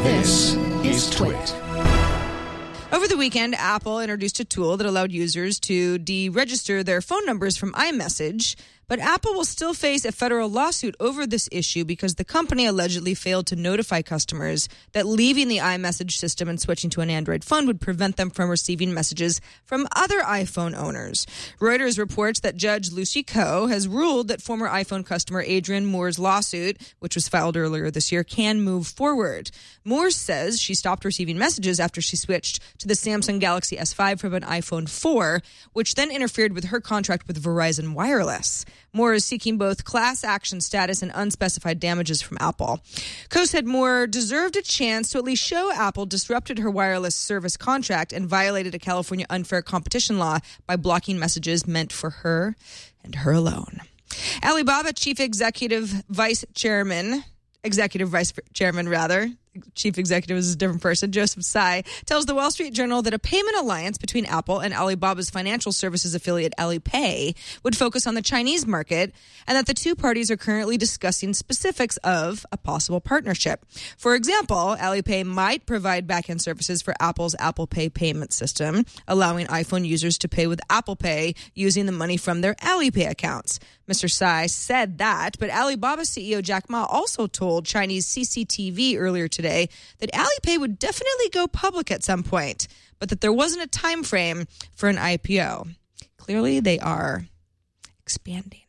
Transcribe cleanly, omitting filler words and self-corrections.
This is Twit. Over the weekend, Apple introduced a tool that allowed users to deregister their phone numbers from iMessage, but Apple will still face a federal lawsuit over this issue because the company allegedly failed to notify customers that leaving the iMessage system and switching to an Android phone would prevent them from receiving messages from other iPhone owners. Reuters reports that Judge Lucy Koh has ruled that former iPhone customer Adrienne Moore's lawsuit, which was filed earlier this year, can move forward. Moore says she stopped receiving messages after she switched to the Samsung Galaxy S5 from an iPhone 4, which then interfered with her contract with Verizon Wireless. Moore is seeking both class action status and unspecified damages from Apple. Koh said Moore deserved a chance to at least show Apple disrupted her wireless service contract and violated a California unfair competition law by blocking messages meant for her and her alone. Alibaba Chief Executive Vice Chairman, Chief Executive is a different person, Joseph Tsai, tells the Wall Street Journal that a payment alliance between Apple and Alibaba's financial services affiliate Alipay would focus on the Chinese market, and that the two parties are currently discussing specifics of a possible partnership. For example, Alipay might provide back-end services for Apple's Apple Pay payment system, allowing iPhone users to pay with Apple Pay using the money from their Alipay accounts. Mr. Tsai said that, but Alibaba CEO Jack Ma also told Chinese CCTV earlier today that Alipay would definitely go public at some point, but that there wasn't a time frame for an IPO. Clearly, they are expanding.